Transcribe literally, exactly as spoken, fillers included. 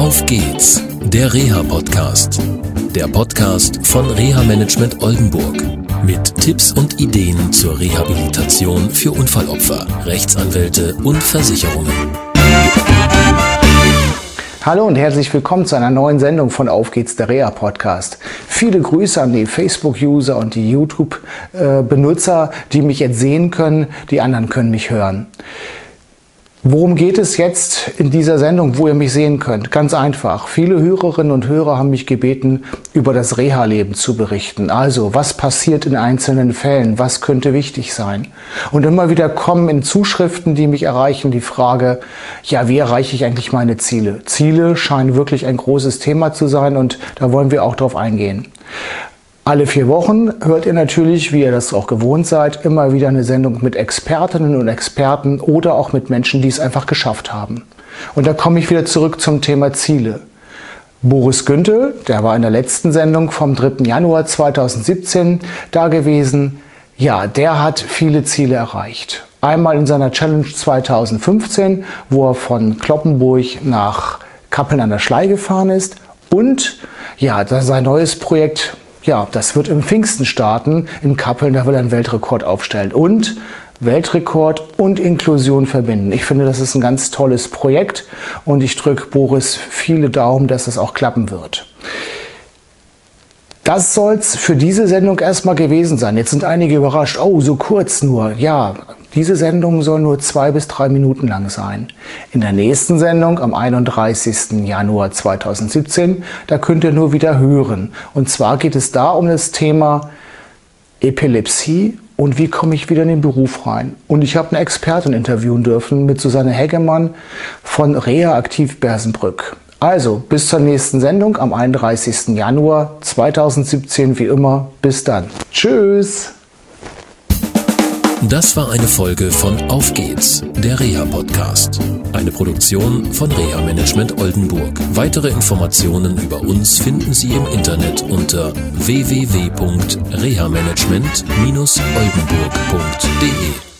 Auf geht's, der Reha-Podcast. Der Podcast von Reha-Management Oldenburg. Mit Tipps und Ideen zur Rehabilitation für Unfallopfer, Rechtsanwälte und Versicherungen. Hallo und herzlich willkommen zu einer neuen Sendung von Auf geht's, der Reha-Podcast. Viele Grüße an die Facebook-User und die YouTube-Benutzer, die mich jetzt sehen können, die anderen können mich hören. Worum geht es jetzt in dieser Sendung, wo ihr mich sehen könnt? Ganz einfach. Viele Hörerinnen und Hörer haben mich gebeten, über das Reha-Leben zu berichten. Also, was passiert in einzelnen Fällen? Was könnte wichtig sein? Und immer wieder kommen in Zuschriften, die mich erreichen, die Frage, ja, wie erreiche ich eigentlich meine Ziele? Ziele scheinen wirklich ein großes Thema zu sein und da wollen wir auch drauf eingehen. Alle vier Wochen hört ihr natürlich, wie ihr das auch gewohnt seid, immer wieder eine Sendung mit Expertinnen und Experten oder auch mit Menschen, die es einfach geschafft haben. Und da komme ich wieder zurück zum Thema Ziele. Boris Güntel, der war in der letzten Sendung vom dritten Januar zweitausendsiebzehn da gewesen. Ja, der hat viele Ziele erreicht. Einmal in seiner Challenge zweitausendfünfzehn, wo er von Cloppenburg nach Kappeln an der Schlei gefahren ist. Und ja, sein neues Projekt, ja, das wird im Pfingsten starten. In Kappeln, da will er einen Weltrekord aufstellen. Und Weltrekord und Inklusion verbinden. Ich finde, das ist ein ganz tolles Projekt und ich drücke Boris viele Daumen, dass es auch klappen wird. Das soll's für diese Sendung erstmal gewesen sein. Jetzt sind einige überrascht. Oh, so kurz nur. Ja, diese Sendung soll nur zwei bis drei Minuten lang sein. In der nächsten Sendung am einunddreißigsten Januar zweitausendsiebzehn, da könnt ihr nur wieder hören. Und zwar geht es da um das Thema Epilepsie und wie komme ich wieder in den Beruf rein. Und ich habe eine Expertin interviewen dürfen mit Susanne Heggemann von Reha Aktiv Bersenbrück. Also, bis zur nächsten Sendung am einunddreißigsten Januar zweitausendsiebzehn, wie immer. Bis dann. Tschüss! Das war eine Folge von Auf geht's, der Reha-Podcast. Eine Produktion von Reha-Management Oldenburg. Weitere Informationen über uns finden Sie im Internet unter w w w punkt reha management dash oldenburg punkt de.